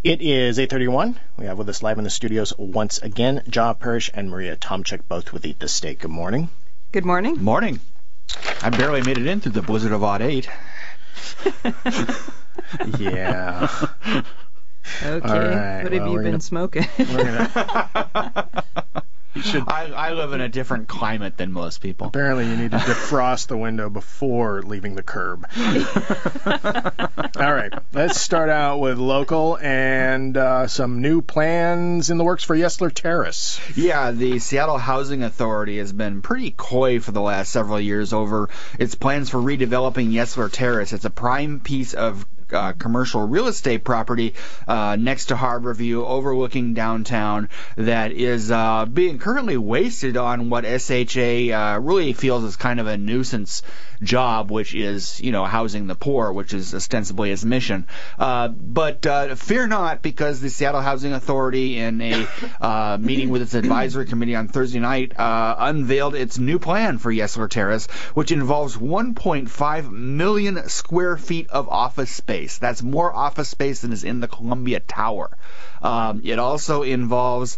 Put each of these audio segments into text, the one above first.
It is 8:31. We have with us live in the studios once again, John Parrish and Maria Tomczyk, both with Eat the Steak. Good morning. Good morning. Morning. I barely made it in through the blizzard of odd 8. Yeah. Okay. Right, What have you been smoking? I live in a different climate than most people. Apparently you need to defrost the window before leaving the curb. All right, let's start out with local and some new plans in the works for Yesler Terrace. Yeah, the Seattle Housing Authority has been pretty coy for the last several years over its plans for redeveloping Yesler Terrace. It's a prime piece of commercial real estate property next to Harborview overlooking downtown that is being currently wasted on what SHA really feels is kind of a nuisance job, which is, housing the poor, which is ostensibly its mission. But fear not, because the Seattle Housing Authority, in a meeting with its advisory committee on Thursday night, unveiled its new plan for Yesler Terrace, which involves 1.5 million square feet of office space. That's more office space than is in the Columbia Tower. It also involves,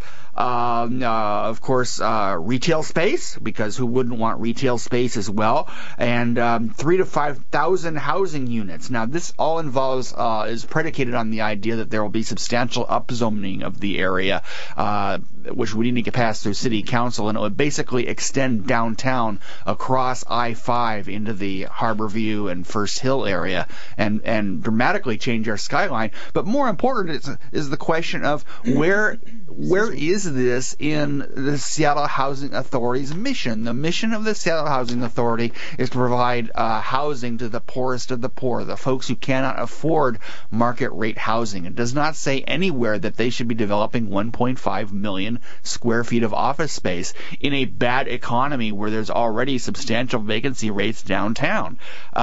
of course, retail space, because who wouldn't want retail space as well, and 3,000 to 5,000 housing units. Now, this all involves, is predicated on the idea that there will be substantial upzoning of the area, which would need to pass through City Council, and it would basically extend downtown across I-5 into the Harborview and First Hill area, and dramatically change our skyline. But more important is the question of where is this in the Seattle Housing Authority's mission? The mission of the Seattle Housing Authority is to provide housing to the poorest of the poor, the folks who cannot afford market rate housing. It does not say anywhere that they should be developing 1.5 million square feet of office space in a bad economy where there's already substantial vacancy rates downtown.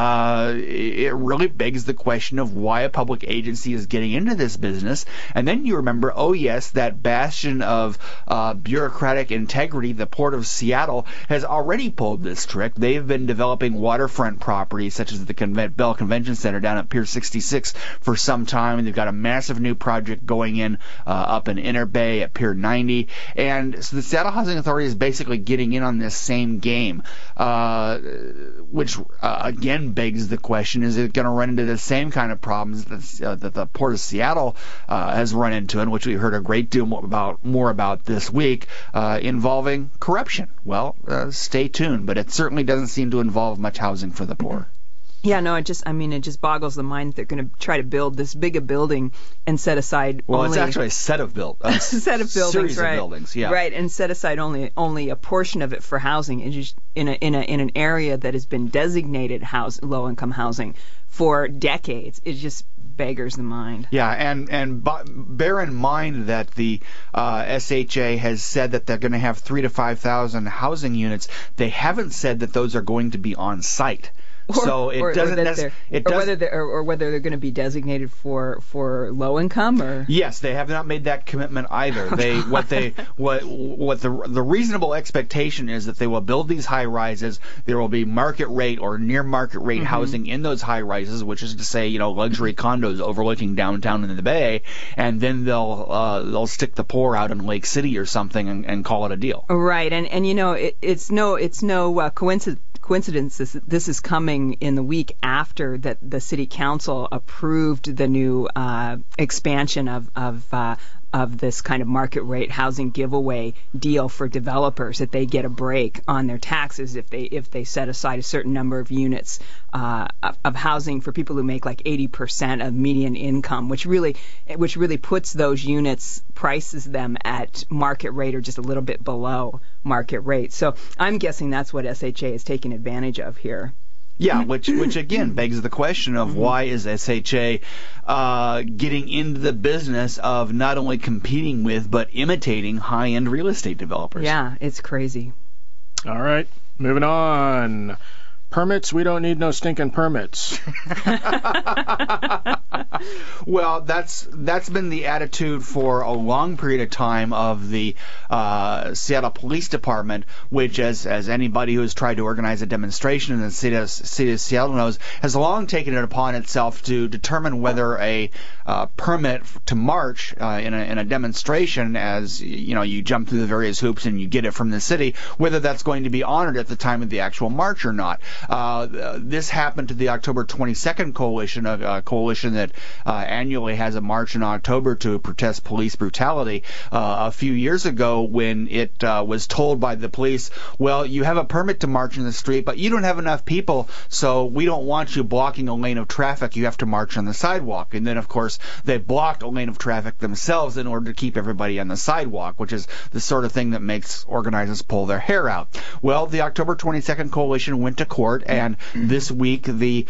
It really begs the question of why a public agency is getting into this business. And then you remember, oh yes, that bastion of bureaucratic integrity, the Port of Seattle, has already pulled this trick. They've been developing waterfront properties such as the Bell Convention Center down at Pier 66 for some time, and they've got a massive new project going in up in Inner Bay at Pier 90. And so the Seattle Housing Authority is basically getting in on this same game, which again begs the question, is it going to run into the same kind of problems that the Port of Seattle has run into, and which we heard a great deal more about this week, involving corruption? Well, stay tuned, but it certainly doesn't seem to involve much housing for the poor. Yeah, no, it just boggles the mind that they're going to try to build this big a building and set aside it's actually a set of buildings. Set of buildings, series right? Of buildings, yeah. Right, and set aside only a portion of it for housing, in an area that has been designated low-income housing for decades. It just beggars the mind. Yeah, and bear in mind that the SHA has said that they're going to have 3,000 to 5,000 housing units. They haven't said that those are going to be on site. Whether they're going to be designated for low income, or yes, they have not made that commitment either. What the reasonable expectation is that they will build these high rises. There will be market rate or near market rate housing in those high rises, which is to say, luxury condos overlooking downtown in the Bay, and then they'll stick the poor out in Lake City or something and call it a deal. Right, and it's no coincidence this is coming in the week after that the City Council approved the new expansion of this kind of market rate housing giveaway deal for developers, that they get a break on their taxes if they set aside a certain number of units of housing for people who make like 80% of median income, which really puts those units, prices them at market rate or just a little bit below market rate. So I'm guessing that's what SHA is taking advantage of here. Yeah, which again begs the question of why is SHA getting into the business of not only competing with but imitating high-end real estate developers? Yeah, it's crazy. All right, moving on. Permits? We don't need no stinking permits. Well, that's been the attitude for a long period of time of the Seattle Police Department, which, as anybody who has tried to organize a demonstration in the city of Seattle knows, has long taken it upon itself to determine whether a permit to march in a demonstration, as you jump through the various hoops and you get it from the city, whether that's going to be honored at the time of the actual march or not. This happened to the October 22nd coalition, a coalition that annually has a march in October to protest police brutality. A few years ago, when it was told by the police, well, you have a permit to march in the street, but you don't have enough people, so we don't want you blocking a lane of traffic. You have to march on the sidewalk. And then, of course, they blocked a lane of traffic themselves in order to keep everybody on the sidewalk, which is the sort of thing that makes organizers pull their hair out. Well, the October 22nd coalition went to court, and this week the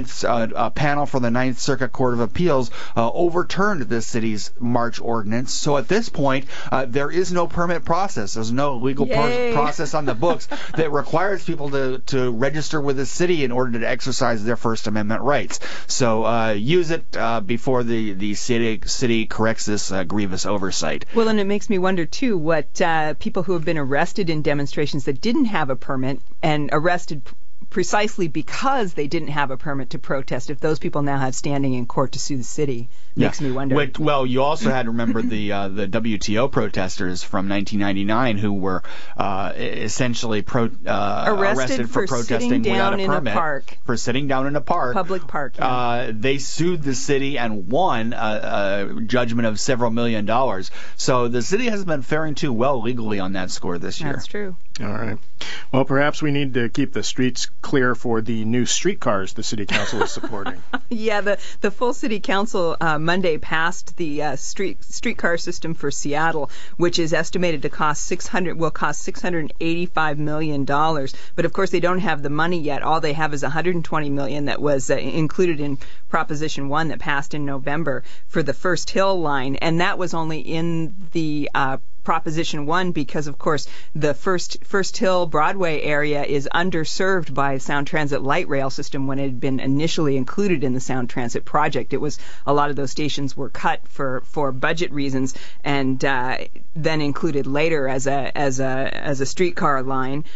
panel for the Ninth Circuit Court of Appeals overturned the city's march ordinance. So at this point, there is no permit process. There's no legal process on the books that requires people to register with the city in order to exercise their First Amendment rights. So use it before the city corrects this grievous oversight. Well, and it makes me wonder, too, what people who have been arrested in demonstrations that didn't have a permit and arrested precisely because they didn't have a permit to protest, if those people now have standing in court to sue the city. Makes me wonder. Well, you also had to remember the WTO protesters from 1999 who were essentially arrested for protesting without a permit. For sitting down in a park. Public park. Yeah. They sued the city and won a judgment of several $1 million. So the city hasn't been faring too well legally on that score this year. That's true. All right. Well, perhaps we need to keep the streets clear for the new streetcars the city council is supporting. Yeah, the full city council Monday passed the streetcar system for Seattle, which is estimated to cost $685 million. But of course, they don't have the money yet. All they have is $120 million that was included in Proposition 1 that passed in November for the First Hill line, and that was only in the Proposition 1 because, of course, the First Hill Broadway area is underserved by Sound Transit light rail system when it had been initially included in the Sound Transit project. It was a lot of those stations were cut for budget reasons and then included later as a streetcar line.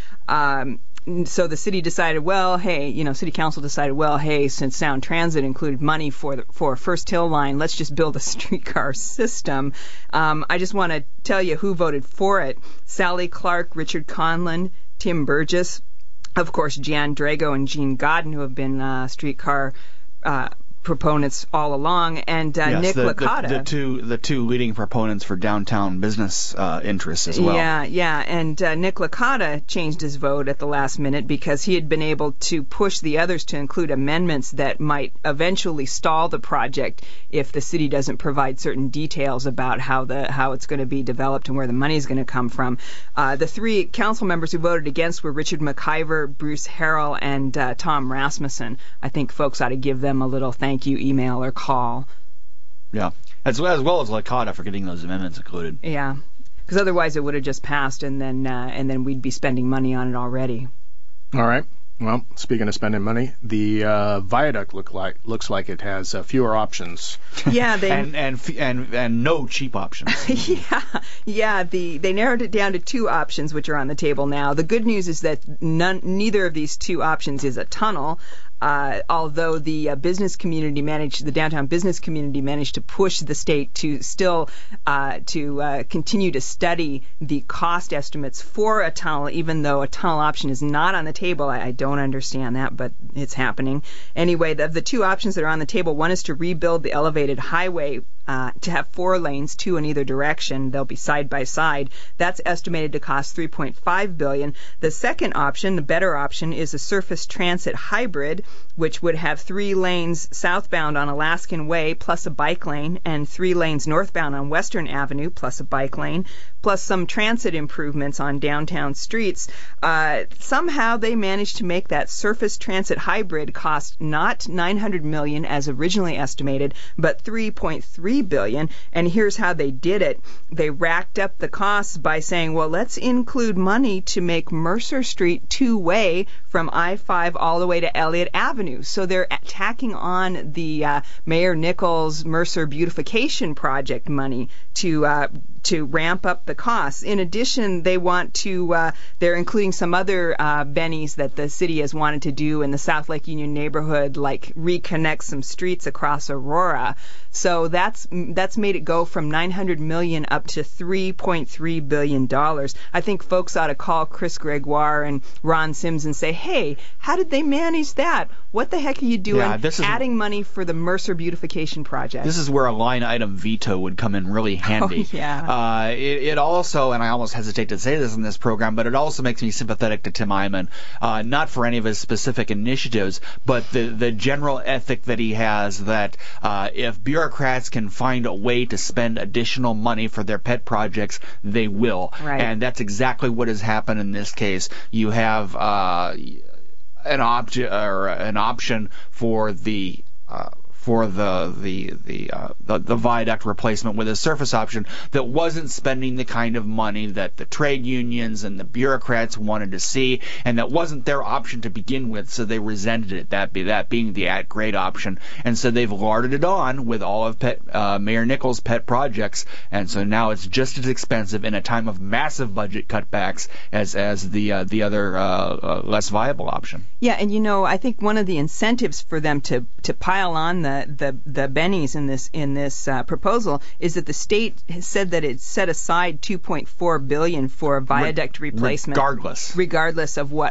So the city decided, city council decided, since Sound Transit included money for First Hill line, let's just build a streetcar system. I just want to tell you who voted for it. Sally Clark, Richard Conlon, Tim Burgess, of course, Jan Drago and Gene Godden, who have been streetcar proponents all along, and Nick Licata. The two leading proponents for downtown business interests as well. Yeah, and Nick Licata changed his vote at the last minute because he had been able to push the others to include amendments that might eventually stall the project if the city doesn't provide certain details about how it's going to be developed and where the money is going to come from. The three council members who voted against were Richard McIver, Bruce Harrell, and Tom Rasmussen. I think folks ought to give them a little thank you email or call. Yeah, as well as Licata for getting those amendments included. Yeah, because otherwise it would have just passed, and then we'd be spending money on it already. All right. Well, speaking of spending money, the viaduct looks like it has fewer options. Yeah, and no cheap options. Yeah. They narrowed it down to two options, which are on the table now. The good news is that neither of these two options is a tunnel. Although the downtown business community managed to push the state to still continue to study the cost estimates for a tunnel, even though a tunnel option is not on the table. I don't understand that, but it's happening. Anyway, the two options that are on the table, one is to rebuild the elevated highway to have 4 lanes, 2 in either direction. They'll be side by side. That's estimated to cost $3.5 billion. The second option, the better option, is a surface transit hybrid, which would have 3 lanes southbound on Alaskan Way plus a bike lane, and 3 lanes northbound on Western Avenue plus a bike lane, plus some transit improvements on downtown streets. Somehow they managed to make that surface transit hybrid cost not $900 million as originally estimated, but $3.3 $2.3 billion. And here's how they did it. They racked up the costs by saying, well, let's include money to make Mercer Street two-way from I-5 all the way to Elliott Avenue. So they're tacking on the Mayor Nichols Mercer beautification project money to ramp up the costs. In addition, they want to, they're including some other bennies that the city has wanted to do in the South Lake Union neighborhood, like reconnect some streets across Aurora. So that's made it go from $900 million up to $3.3 billion. I think folks ought to call Chris Gregoire and Ron Sims and say, hey, how did they manage that? What the heck are you doing adding money for the Mercer beautification project? This is where a line item veto would come in really handy. Oh, yeah. It also, and I almost hesitate to say this in this program, but it also makes me sympathetic to Tim Eyman, not for any of his specific initiatives, but the general ethic that he has that if bureaucrats can find a way to spend additional money for their pet projects, they will. Right. And that's exactly what has happened in this case. You have an option for the viaduct replacement with a surface option that wasn't spending the kind of money that the trade unions and the bureaucrats wanted to see, and that wasn't their option to begin with, so they resented it, that being the at-grade option. And so they've larded it on with all of Mayor Nichols' pet projects, and so now it's just as expensive in a time of massive budget cutbacks as the other less viable option. Yeah, and I think one of the incentives for them to pile on the bennies in this proposal is that the state has said that it set aside $2.4 billion for viaduct replacement, regardless of what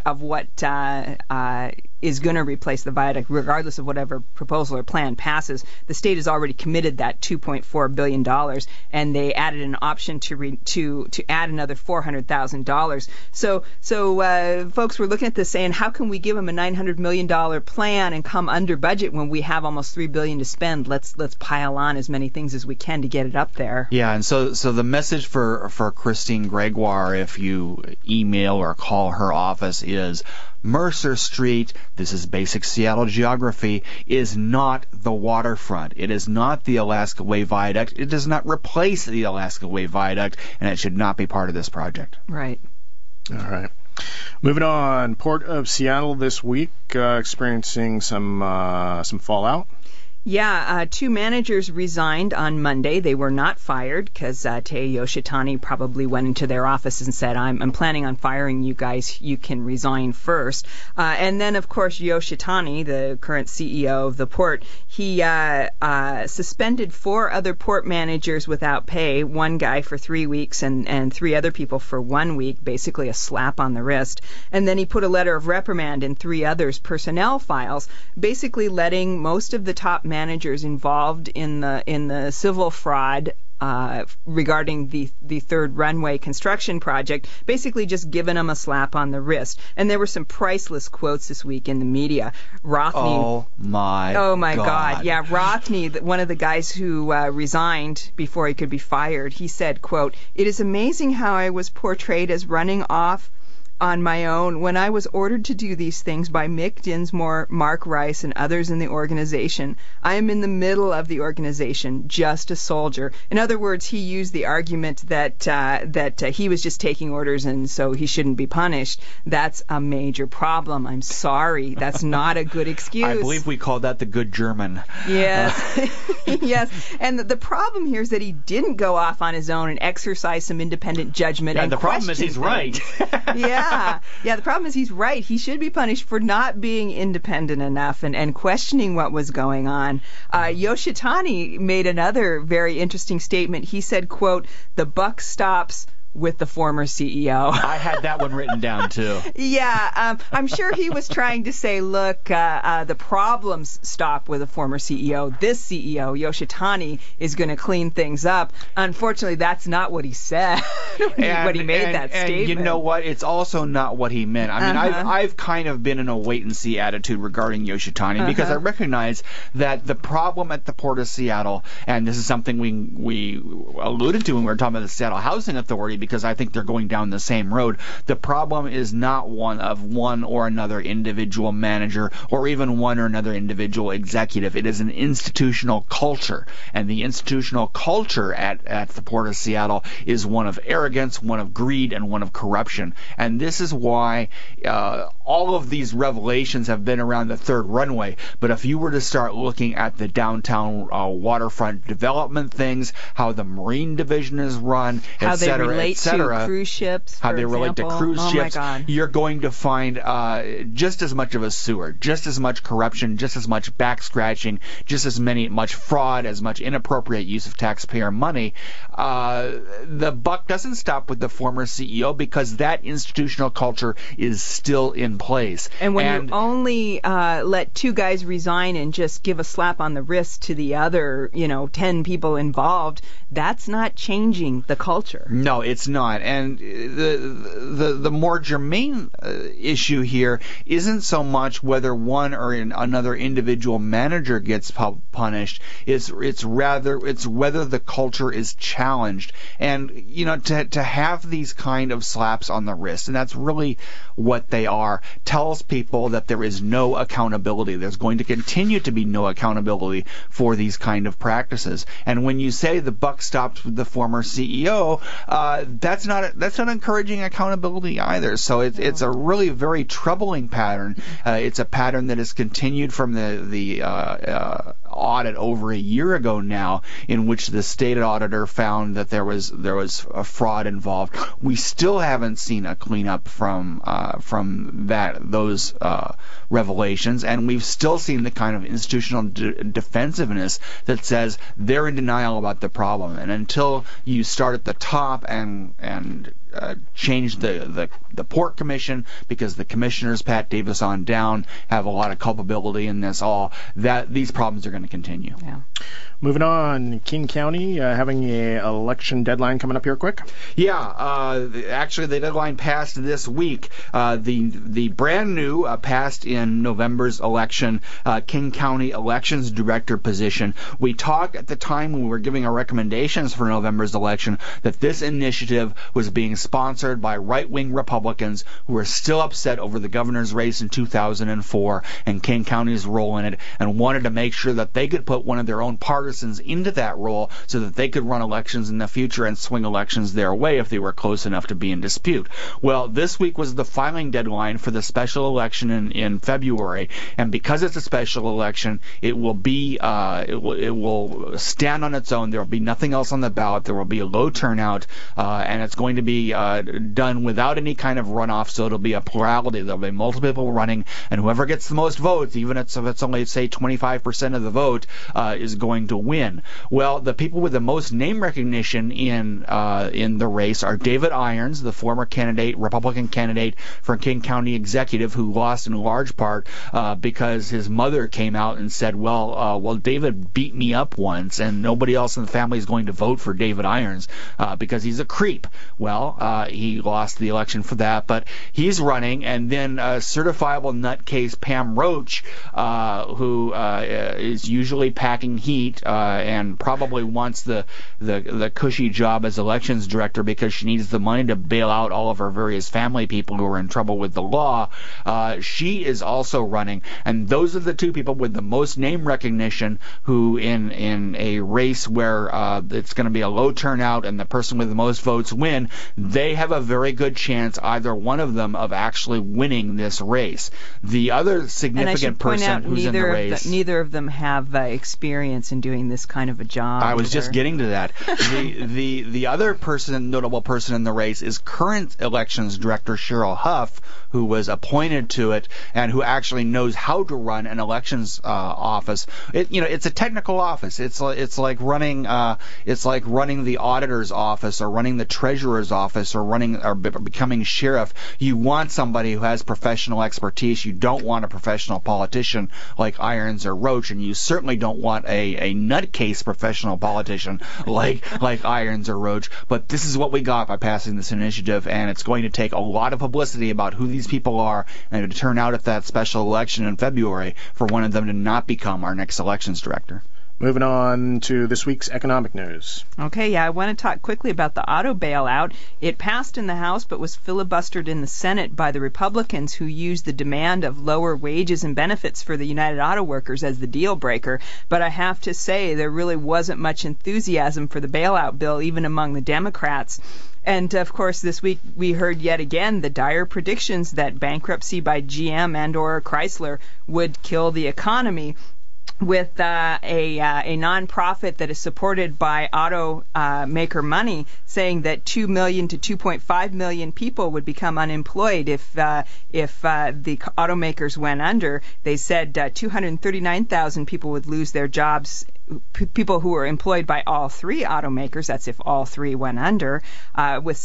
is going to replace the viaduct, regardless of whatever proposal or plan passes. The state has already committed that $2.4 billion, and they added an option to add another $400,000. So folks were looking at this saying, how can we give them a $900 million plan and come under budget when we have almost $3 billion to spend? Let's pile on as many things as we can to get it up there. Yeah, and so the message for Christine Gregoire, if you email or call her office, is Mercer Street, this is basic Seattle geography, is not the waterfront. It is not the Alaska Way Viaduct. It does not replace the Alaska Way Viaduct, and it should not be part of this project. Right. All right. Moving on, Port of Seattle this week experiencing some fallout. Yeah, two managers resigned on Monday. They were not fired because Tei Yoshitani probably went into their office and said, I'm planning on firing you guys. You can resign first. And then, of course, Yoshitani, the current CEO of the port, he suspended 4 other port managers without pay, one guy for 3 weeks and 3 other people for 1 week, basically a slap on the wrist. And then he put a letter of reprimand in 3 others' personnel files, basically letting most of the top managers involved in the civil fraud regarding the third runway construction project, basically just giving them a slap on the wrist. And there were some priceless quotes this week in the media. Rothney. Oh my God. Yeah, Rothney, one of the guys who resigned before he could be fired, he said, quote, "It is amazing how I was portrayed as running off on my own when I was ordered to do these things by Mick Dinsmore, Mark Rice, and others in the organization. I am in the middle of the organization, just a soldier." In other words, he used the argument that he was just taking orders and so he shouldn't be punished. That's a major problem. I'm sorry. That's not a good excuse. I believe we call that the good German. Yes. Yes. And the problem here is that he didn't go off on his own and exercise some independent judgment. Yeah, and the problem is he's right. Yeah, the problem is he's right. He should be punished for not being independent enough and questioning what was going on. Yoshitani made another very interesting statement. He said, quote, "The buck stops with the former CEO." I had that one written down too. Yeah, I'm sure he was trying to say, look, the problems stop with the former CEO. This CEO, Yoshitani, is going to clean things up. Unfortunately, that's not what he said when he made that statement. And you know what? It's also not what he meant. I mean, I've kind of been in a wait-and-see attitude regarding Yoshitani because I recognize that the problem at the Port of Seattle, and this is something we alluded to when we were talking about the Seattle Housing Authority, because I think they're going down the same road. The problem is not one of one or another individual manager or even one or another individual executive. It is an institutional culture, and the institutional culture at the Port of Seattle is one of arrogance, one of greed, and one of corruption. And this is why all of these revelations have been around the third runway. But if you were to start looking at the downtown waterfront development things, how the Marine Division is run, how et cetera, they relate et cetera, to cruise ships, how they relate to cruise ships, my God. you're going to find just as much of a sewer, just as much corruption, just as much back scratching, just as much fraud, as much inappropriate use of taxpayer money. The buck doesn't stop with the former CEO because that institutional culture is still in place. And when you only let two guys resign and just give a slap on the wrist to the other, 10 people involved, that's not changing the culture. No, it's not. And the more germane issue here isn't so much whether one or another individual manager gets punished. It's whether the culture is challenged. And to have these kind of slaps on the wrist, and that's really what they are, tells people that there is no accountability. There's going to continue to be no accountability for these kind of practices. And when you say the buck stops with the former CEO, that's not encouraging accountability either. So it's a really very troubling pattern. It's a pattern that has continued from the audit over a year ago now, in which the state auditor found that there was a fraud involved. We still haven't seen a cleanup from those revelations, and we've still seen the kind of institutional defensiveness that says they're in denial about the problem. And until you start at the top and change the Port Commission, because the commissioners, Pat Davis on down, have a lot of culpability in this all, that these problems are going to continue. Yeah. Moving on, King County having an election deadline coming up here quick. Yeah, actually the deadline passed this week. The brand new passed in November's election, King County Elections Director position. We talked at the time when we were giving our recommendations for November's election that this initiative was being sponsored by right-wing Republicans who were still upset over the governor's race in 2004 and King County's role in it, and wanted to make sure that they could put one of their own partisans into that role so that they could run elections in the future and swing elections their way if they were close enough to be in dispute. Well, this week was the filing deadline for the special election in February, and because it's a special election, it will be it will stand on its own. There will be nothing else on the ballot. There will be a low turnout, and it's going to be done without any kind of runoff, so it'll be a plurality. There'll be multiple people running, and whoever gets the most votes, even if it's only, say, 25% of the vote, is going to win. Well, the people with the most name recognition in the race are David Irons, the former Republican candidate for King County Executive, who lost in large part because his mother came out and said, well, David beat me up once, and nobody else in the family is going to vote for David Irons because he's a creep. Well, he lost the election for that, but he's running. And then certifiable nutcase Pam Roach, who is usually packing heat and probably wants the cushy job as elections director because she needs the money to bail out all of her various family people who are in trouble with the law. She is also running, and those are the two people with the most name recognition who, in a race where it's going to be a low turnout and the person with the most votes win, they have a very good chance, either one of them, of actually winning this race. The other significant person who's in the race, neither of them have experience in doing this kind of a job. I was just getting to that. The other notable person in the race is current elections director Cheryl Huff, who was appointed to it and who actually knows how to run an elections office. It's a technical office. It's like running the auditor's office or running the treasurer's office or becoming sheriff. You want somebody who has professional expertise. You don't want a professional politician like Irons or Roach, and you certainly don't want a nutcase professional politician like Irons or Roach. But this is what we got by passing this initiative, and it's going to take a lot of publicity about who these people are and to turn out at that special election in February for one of them to not become our next elections director. Moving on to this week's economic news. Okay, I want to talk quickly about the auto bailout. It passed in the House but was filibustered in the Senate by the Republicans, who used the demand of lower wages and benefits for the United Auto Workers as the deal breaker. But I have to say, there really wasn't much enthusiasm for the bailout bill, even among the Democrats. And, of course, this week we heard yet again the dire predictions that bankruptcy by GM and or Chrysler would kill the economy, with a nonprofit that is supported by automaker money saying that 2 million to 2.5 million people would become unemployed if the automakers went under. They said 239,000 people would lose their jobs, people who were employed by all three automakers. That's if all three went under, with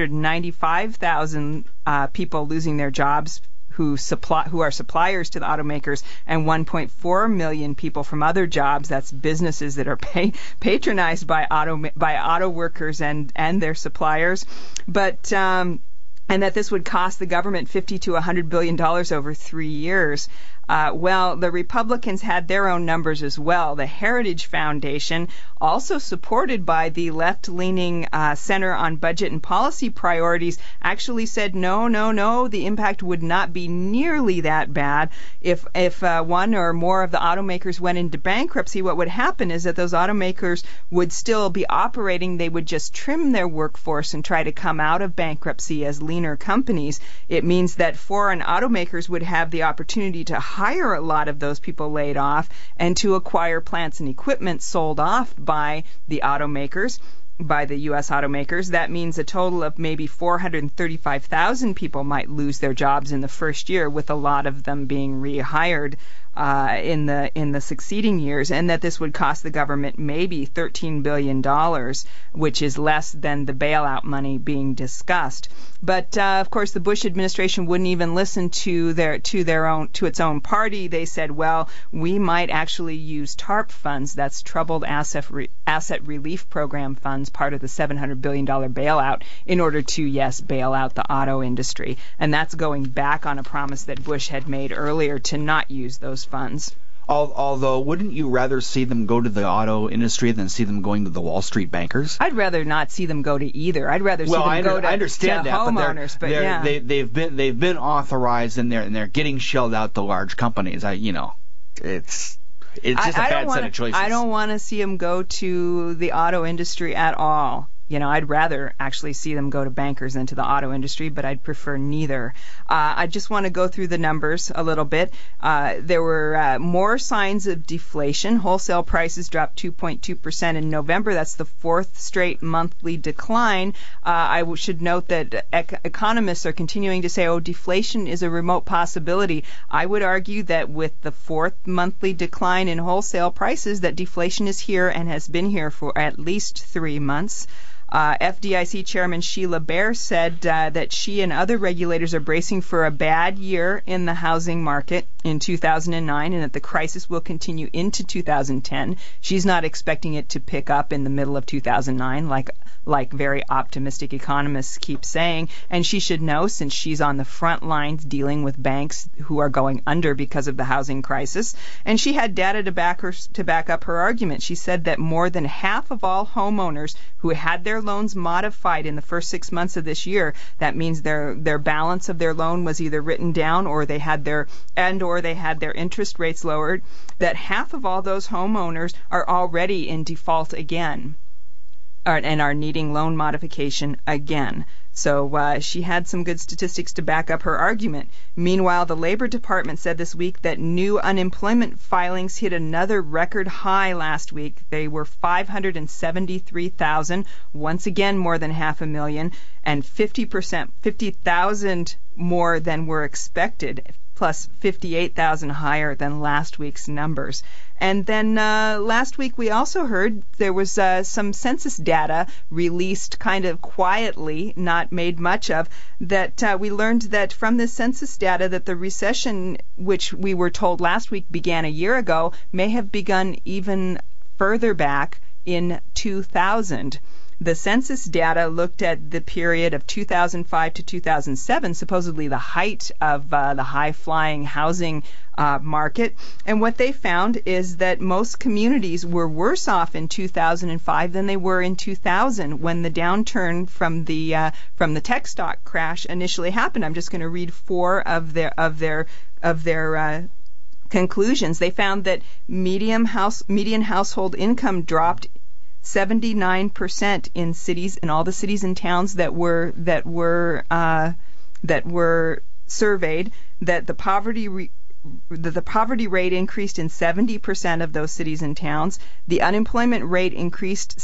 795,000 people losing their jobs who are suppliers to the automakers, and 1.4 million people from other jobs. That's businesses that are patronized by auto workers and their suppliers. But and that this would cost the government $50 to $100 billion over 3 years. Well, the Republicans had their own numbers as well. The Heritage Foundation, also supported by the left-leaning Center on Budget and Policy Priorities, actually said no, the impact would not be nearly that bad. If one or more of the automakers went into bankruptcy, what would happen is that those automakers would still be operating. They would just trim their workforce and try to come out of bankruptcy as leaner companies. It means that foreign automakers would have the opportunity to hire a lot of those people laid off and to acquire plants and equipment sold off by the automakers, by the U.S. automakers. That means a total of maybe 435,000 people might lose their jobs in the first year, with a lot of them being rehired in the succeeding years, and that this would cost the government maybe $13 billion, which is less than the bailout money being discussed. But of course, the Bush administration wouldn't even listen to its own party. They said, well, we might actually use TARP funds, that's Troubled Asset Relief Program funds, part of the $700 billion bailout, in order to, bail out the auto industry. And that's going back on a promise that Bush had made earlier to not use those funds. Although, wouldn't you rather see them go to the auto industry than see them going to the Wall Street bankers? I'd rather not see them go to either. I'd rather see them go to homeowners. But they've been authorized, and they're getting shelled out to large companies. It's just a bad set of choices. I don't want to see them go to the auto industry at all. I'd rather actually see them go to bankers than to the auto industry, but I'd prefer neither. I just want to go through the numbers a little bit. There were more signs of deflation. Wholesale prices dropped 2.2% in November. That's the fourth straight monthly decline. I should note that economists are continuing to say, deflation is a remote possibility. I would argue that with the fourth monthly decline in wholesale prices, that deflation is here and has been here for at least 3 months. FDIC Chairman Sheila Bair said that she and other regulators are bracing for a bad year in the housing market in 2009, and that the crisis will continue into 2010. She's not expecting it to pick up in the middle of 2009, like very optimistic economists keep saying. And she should know, since she's on the front lines dealing with banks who are going under because of the housing crisis. And she had data to back up her argument. She said that more than half of all homeowners who had their loans modified in the first 6 months of this year, that means their balance of their loan was either written down or they had their interest rates lowered, that half of all those homeowners are already in default again and are needing loan modification again. So she had some good statistics to back up her argument. Meanwhile, the Labor Department said this week that new unemployment filings hit another record high last week. They were 573,000, once again more than 500,000, and 50,000 more than were expected, plus 58,000 higher than last week's numbers. And then last week we also heard there was some census data released kind of quietly, not made much of, that we learned that from this census data that the recession, which we were told last week began a year ago, may have begun even further back in 2000. The census data looked at the period of 2005 to 2007, supposedly the height of the high-flying housing market. And what they found is that most communities were worse off in 2005 than they were in 2000 when the downturn from the tech stock crash initially happened. I'm just going to read 4 of their conclusions. They found that median household income dropped 79% in all the cities and towns that were surveyed, that the poverty rate increased in 70% of those cities and towns. The unemployment rate increased in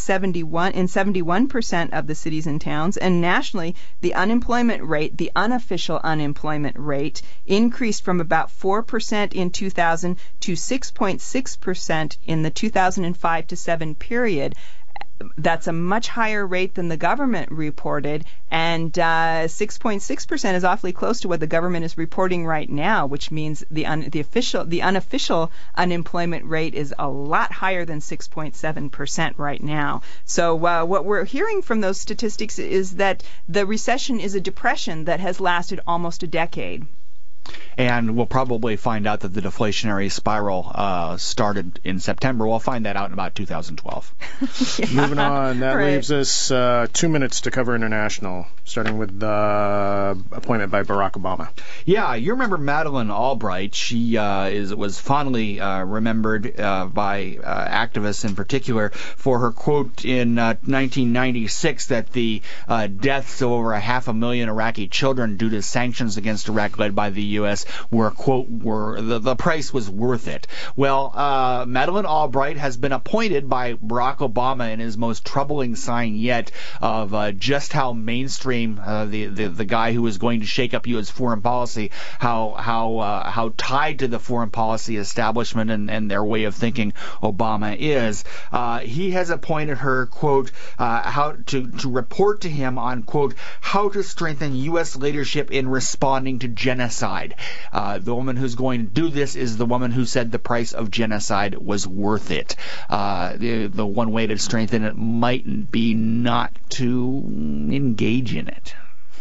71% of the cities and towns. And nationally, the unemployment rate, the unofficial unemployment rate, increased from about 4% in 2000 to 6.6% in the 2005 to 7 period. That's a much higher rate than the government reported, and 6.6% is awfully close to what the government is reporting right now, which means the unofficial unemployment rate is a lot higher than 6.7% right now. So what we're hearing from those statistics is that the recession is a depression that has lasted almost a decade. And we'll probably find out that the deflationary spiral started in September. We'll find that out in about 2012. Yeah. Moving on, that leaves us 2 minutes to cover international, starting with the appointment by Barack Obama. Yeah, you remember Madeleine Albright. She was fondly remembered by activists in particular for her quote in 1996 that the deaths of over 500,000 Iraqi children due to sanctions against Iraq led by the U.S. were, quote, the price was worth it. Well, Madeleine Albright has been appointed by Barack Obama in his most troubling sign yet of just how mainstream the guy who is going to shake up U.S. foreign policy, how tied to the foreign policy establishment and their way of thinking Obama is. He has appointed her, quote, how to report to him on, quote, how to strengthen U.S. leadership in responding to genocide. The woman who's going to do this is the woman who said the price of genocide was worth it. The one way to strengthen it might be not to engage in it.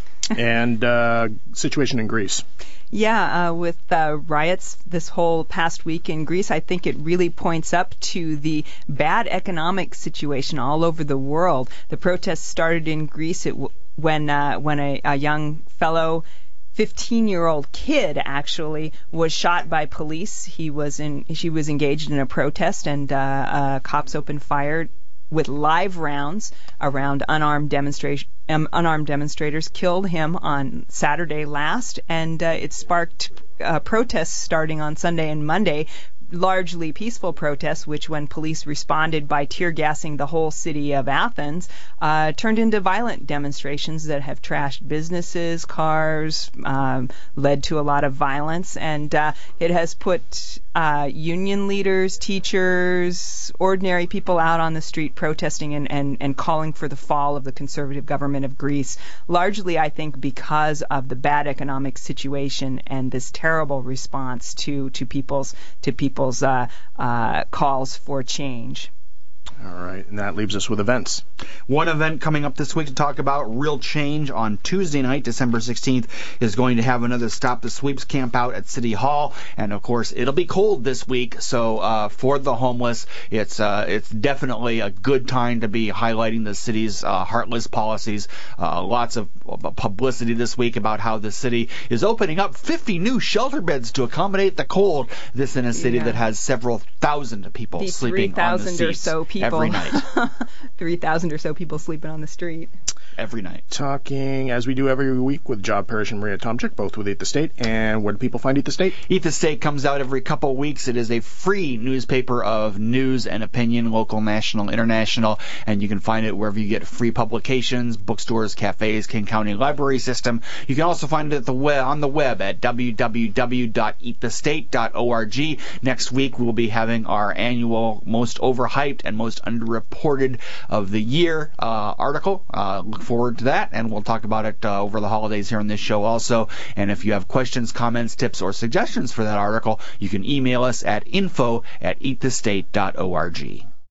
And situation in Greece. Yeah, with riots this whole past week in Greece, I think it really points up to the bad economic situation all over the world. The protests started in Greece when a young fellow 15-year-old kid actually was shot by police. She was engaged in a protest, and cops opened fire with live rounds around unarmed demonstrators, killed him on Saturday last, and it sparked protests starting on Sunday and Monday. Largely peaceful protests, which when police responded by tear gassing the whole city of Athens, turned into violent demonstrations that have trashed businesses, cars, led to a lot of violence, and it has put union leaders, teachers, ordinary people out on the street protesting and calling for the fall of the conservative government of Greece, largely I think because of the bad economic situation and this terrible response to people's calls for change. All right, and that leaves us with events. One event coming up this week to talk about real change on Tuesday night, December 16th, is going to have another Stop the Sweeps camp out at City Hall. And, of course, it'll be cold this week, so for the homeless, it's definitely a good time to be highlighting the city's heartless policies. Lots of publicity this week about how the city is opening up 50 new shelter beds to accommodate the cold. This in a city that has several thousand people sleeping on the seats. Or so people. Every night. 3,000 or so people sleeping on the street. Every night. Talking, as we do every week, with Job Parrish and Maria Tomczyk, both with Eat the State. And where do people find Eat the State? Eat the State comes out every couple of weeks. It is a free newspaper of news and opinion, local, national, international, and you can find it wherever you get free publications, bookstores, cafes, King County Library System. You can also find it on the web at www.eatthestate.org. Next week, we'll be having our annual Most Overhyped and Most Underreported of the Year article. Look forward to that, and we'll talk about it over the holidays here on this show also. And if you have questions, comments, tips, or suggestions for that article, you can email us at info@eatthestate.org.